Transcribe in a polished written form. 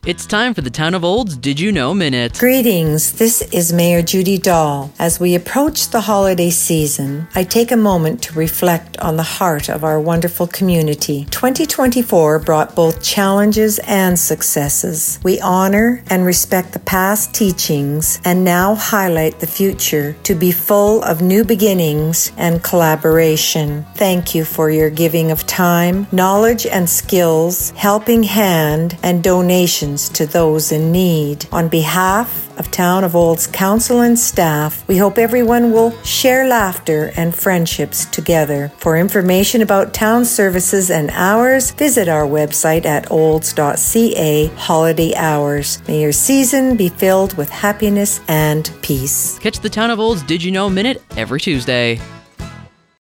It's time for the Town of Olds Did You Know Minute. Greetings, this is Mayor Judy Dahl. As we approach the holiday season, I take a moment to reflect on the heart of our wonderful community. 2024 brought both challenges and successes. We honor and respect the past teachings and now highlight the future to be full of new beginnings and collaboration. Thank you for your giving of time, knowledge and skills, helping hand, and donations to those in need. On behalf of Town of Olds Council and staff, we hope everyone will share laughter and friendships together. For information about town services and hours, visit our website at olds.ca holiday hours. May your season be filled with happiness and peace. Catch the Town of Olds Did You Know Minute every Tuesday.